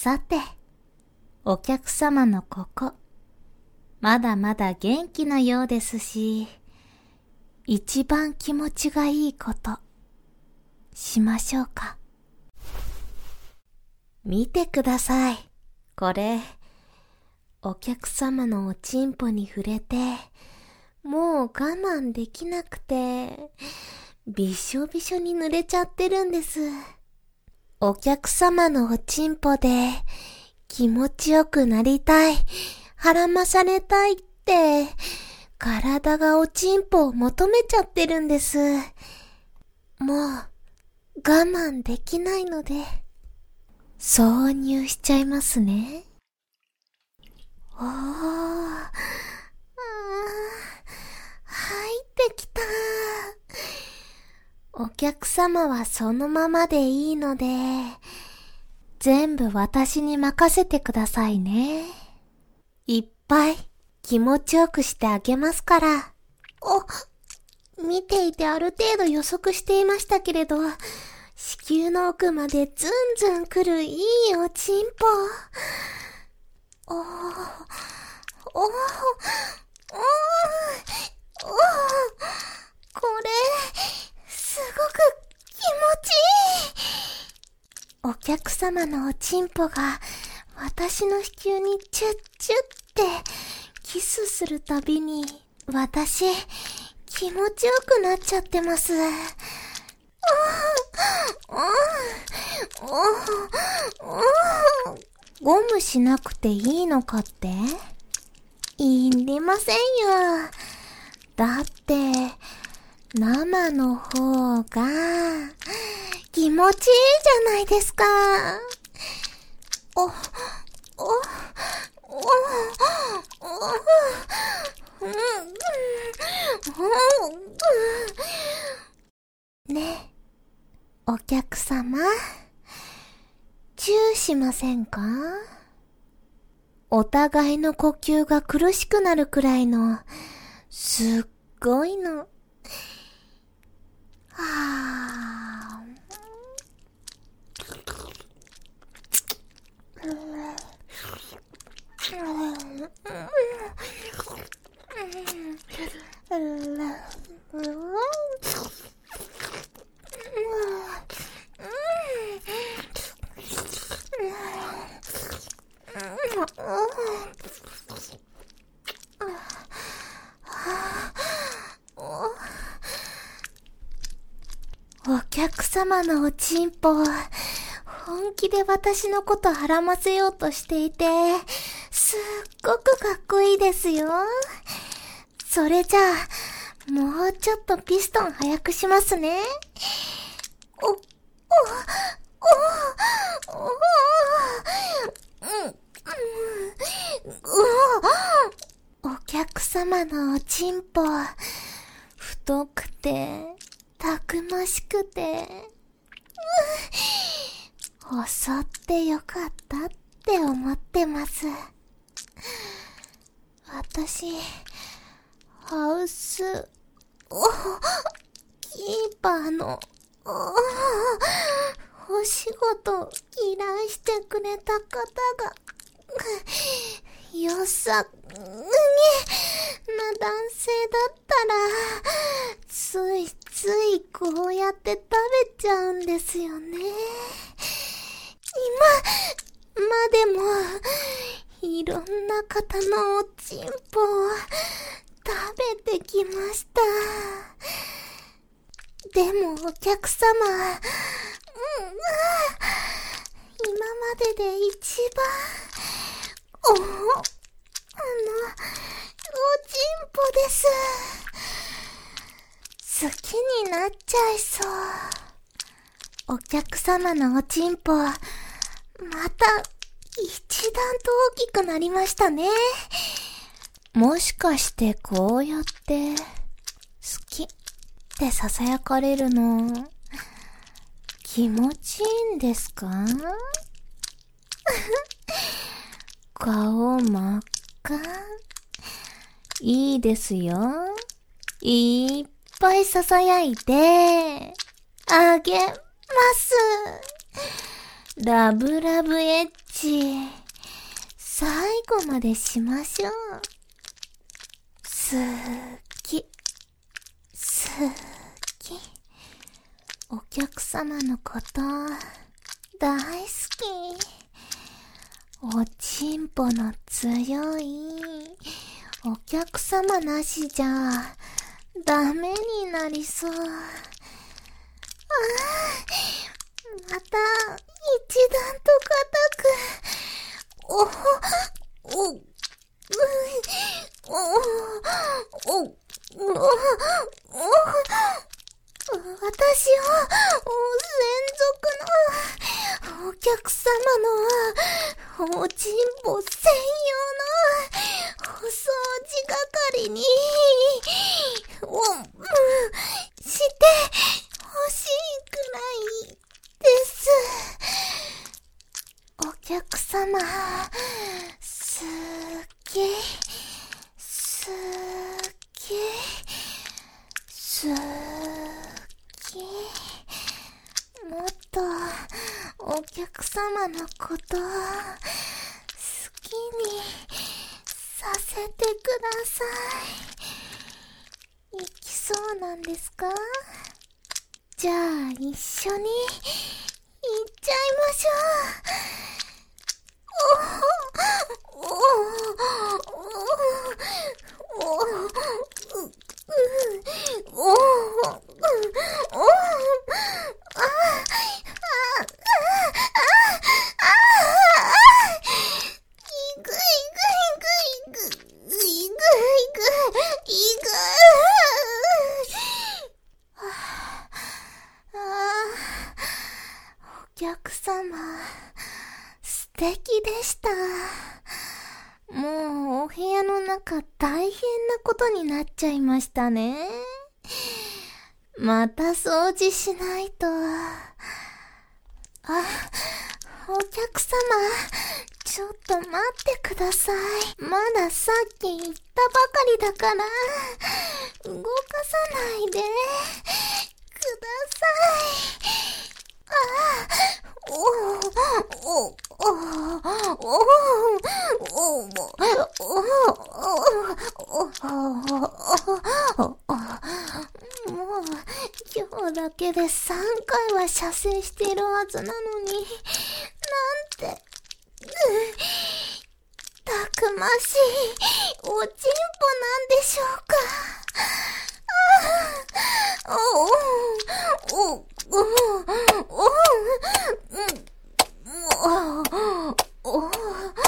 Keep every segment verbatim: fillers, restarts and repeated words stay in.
さて、お客様のここ、まだまだ元気なようですし、一番気持ちがいいこと、しましょうか。見てください。これ、お客様のおちんぽに触れて、もう我慢できなくて、びしょびしょに濡れちゃってるんです。お客様のおちんぽで気持ちよくなりたい、はらまされたいって、体がおちんぽを求めちゃってるんです。もう我慢できないので、挿入しちゃいますね。おー、あー、入ってきた。お客様はそのままでいいので、全部私に任せてくださいね。いっぱい気持ちよくしてあげますから。お、見ていてある程度予測していましたけれど、子宮の奥までズンズン来るいいおちんぽ。おー、おー、おー、おー、おー、これ、すごく気持ちいい。お客様のおちんぽが私の子宮にチュッチュッってキスするたびに私気持ちよくなっちゃってます。ゴムしなくていいのかって？いりませんよ。だって生の方が気持ちいいじゃないですか。お、お、お、お、お、ね、お客様、チューしませんか？お互いの呼吸が苦しくなるくらいの、すっごいの。はぁ。お客様のおちんぽ、本気で私のことはらませようとしていて、すっごくかっこいいですよ。それじゃあ、もうちょっとピストン早くしますね。お、お、お、お、お、うん、お客様のおちんぽ、太くて、たくましくて、襲ってよかったって思ってます。私、ハウス、お、キーパーの、お、お仕事依頼してくれた方が、よさ、げ、な男性だったら、ついついこうやって食べちゃうんですよね。今までも、いろんな方のおちんぽを食べてきました。でもお客様、うん、今までで一番、お、あの、おちんぽです。好きになっちゃいそう。お客様のおちんぽ、また一段と大きくなりましたね。もしかしてこうやって好きって囁かれるの気持ちいいんですか？顔真っ赤。いいですよ。いっぱい囁いてあげます。ラブラブエッち、最後までしましょう。好き、好き。お客様のこと大好き。おちんぽの強いお客様なしじゃダメになりそう。ああ、また一段と固く。おほ、お、う、お、お、お、お、私は、専属のお客様のおちんぽ専用のお掃除係に、お、してほしいくらいです。お客様、好き、好き、好き。もっとお客様のこと好きにさせてください。いきそうなんですか？じゃあ一緒に行っちゃいましょう。おおおおおおおおお客様、素敵でした。もうお部屋の中大変なことになっちゃいましたね。また掃除しないと。あ、お客様、ちょっと待ってください。まださっき言ったばかりだから、動かさないでください。ああ、おお、おお、おお、おお、もう今日だけでさんかいは射精しているはずなのに、なんてたくましいおちんぽなんでしょうか。ああ、おお、おお、おお、おお、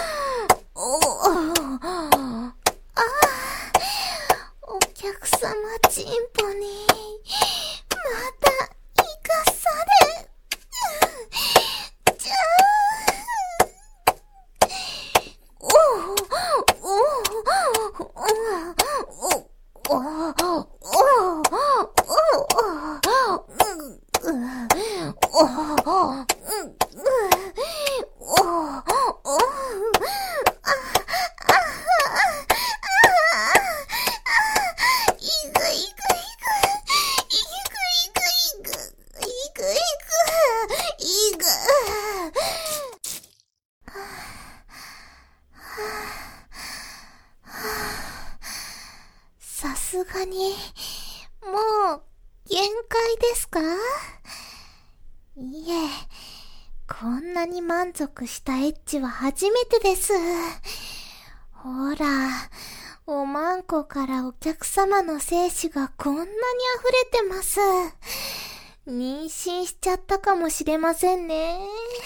お客様ちんぽにまた生かされちゃう。おお、おお、おお、おお、さすがに、もう、限界ですか？いえ、こんなに満足したエッチは初めてです。ほら、おまんこからお客様の精子がこんなに溢れてます。妊娠しちゃったかもしれませんね。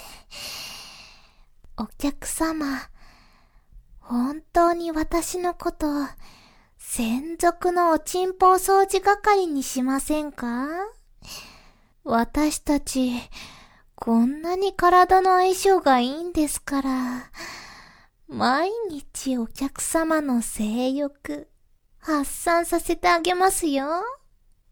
お客様、本当に私のこと、専属のおちんぽお掃除係にしませんか？私たち、こんなに体の相性がいいんですから、毎日お客様の性欲、発散させてあげますよ。